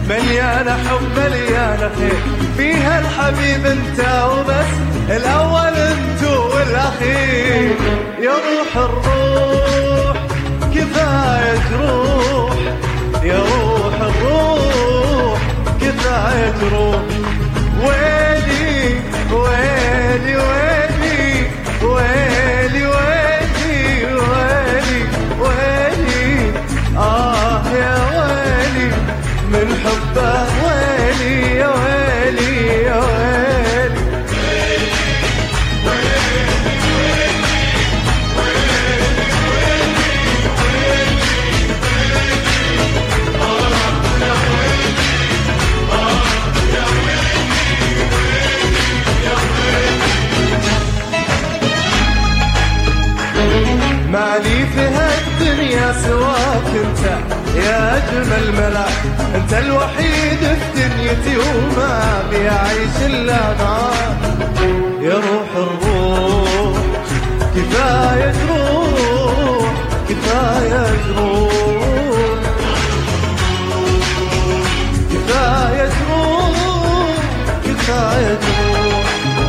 مليانة حب مليانة خير، فيها الحبيب انت وبس، الأول انت والأخير. يا روح الروح كفاية روح، يا روح الروح كفاية روح. ويلي ويلي ويلي ويلي ويلي ويلي ويلي يا ويلي من حبه، ويلي يا ويلي يا ويلي. مالي في هالدنيا سواك انت يا اجمل ملاك، انت الوحيد في دنيتي وما بيعيش الا معاك. يا روح الروح كفاية روح، كفاية روح، كفاية روح، كفاية روح.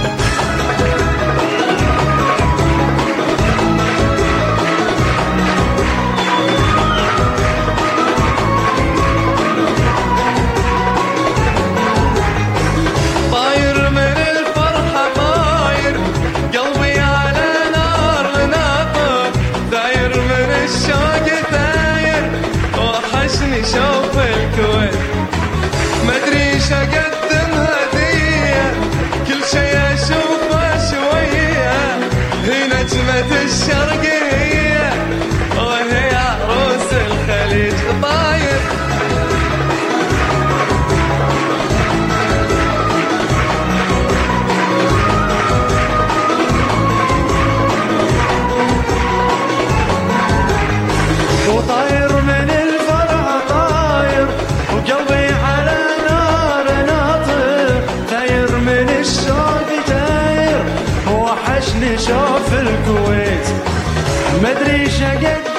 شوف الكويت مدري ايش اقدم هدية، كل شي اشوفه شوية، هي نجمة الشرقية وهي عروس الخليج طاير. وطاير من الفرحة طاير، وقلبي على نار ناطر، داير من الشوق داير، وحشني شوف الكويت مدري شقد